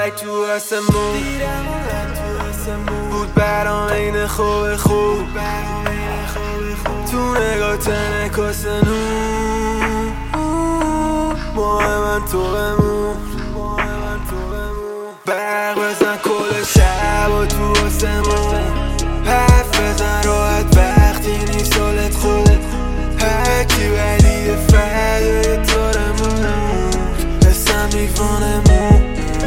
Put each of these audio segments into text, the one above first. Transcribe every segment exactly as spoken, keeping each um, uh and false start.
لک تو آسمون بود برام این خوب خوب تو نگاه نکاس نون ماه من تو بمون برق بزن کل شب و تو آسمون حرف بزن راحت وقتی نیست حالت خوب هرکی ولی فردای تارمون حسم دیوانمون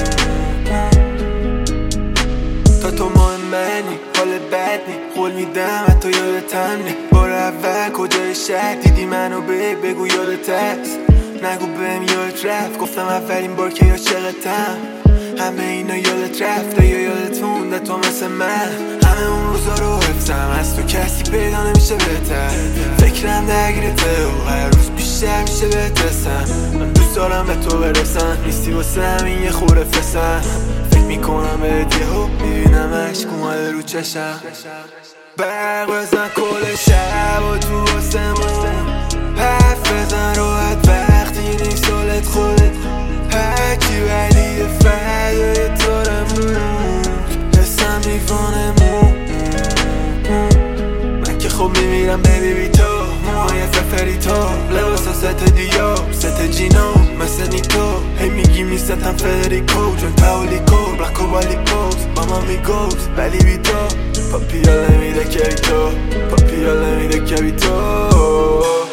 تا تو مهم منی حال بد نی قول میدم حتی یادتم نی بار اول کجای شهر دیدی منو به بگو یادت هست نگو بهم یادت رفت گفتم اولین بار که عاشقتم همه اینا یادت رفته یا یادت مونده تو مثل من همه اون روزا رو حفظم از تو کسی پیدا نمیشه بهتر فکرم درگیرته و هر روز بیشتر میشه بهترسم من دوست دارم به تو برسم نیستی واسه همین یه خوره فسم فکر میکنم بهت یهو میبینم عشق اومده رو چشم برق بزن کل شب و تو آسمون حرف بزن راحت وقتی نیست حالت خودت هرکی ولی فردای تارمون حسم دیوانمون من که خب میمیرم ببی بی تو موهای ففری تو لباسا ست دیو ست جینو مثل نیتو هی میگی میستم فدریکو جون پاولیکو بلکو بالیکوز ماما میگوز ولی بی تو پاپی ها نمیده که بی تو پاپی ها نمیده که بی تو